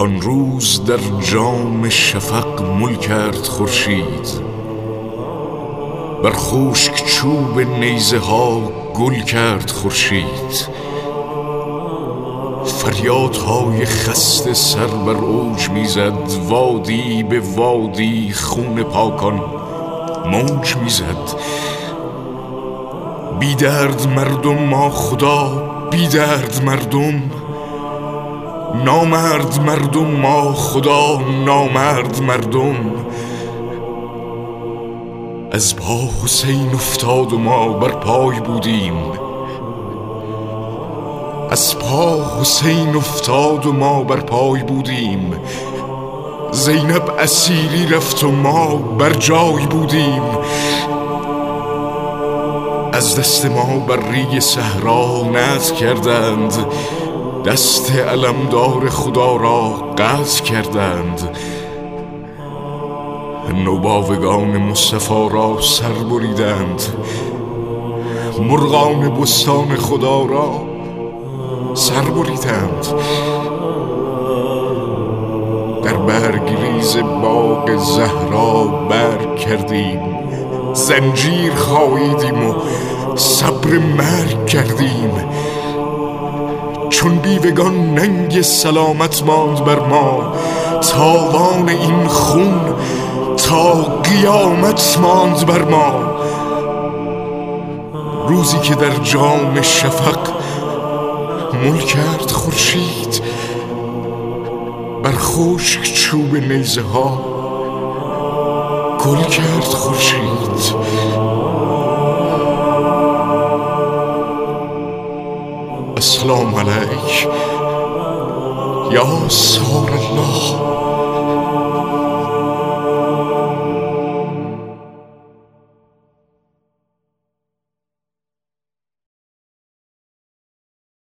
آن روز در جام شفق مل کرد خورشید، بر خشک چوب نیزه ها گل کرد خورشید. فریادهای خسته سر بر اوج میزد، وادی به وادی خون پاکان موج میزد. بی درد مردم ما خدا، بی درد مردم، نامرد مردم ما خدا، نامرد مردم. از پا حسین افتاد و ما بر پای بودیم، از پا حسین افتاد و ما بر پای بودیم. زینب اسیری رفت و ما بر جای بودیم. از دست ما بر ریگ صحرا نطع کردند، دست علمدار خدا را قطع کردند. نوباوگان مصطفی را سر بریدند، مرغان بستان خدا را سر بریدند. در برگریز باغ زهرا بر کردیم، زنجیر خاییدیم و صبر مرگ کردیم. چون بیوگان ننگ سلامت ماند بر ما، تاوان این خون تا قیامت ماند بر ما. روزی که در جام شفق مل کرد خورشید، بر خشک چوب نیزه ها گل کرد خورشید. السلام علیک یا سار الله.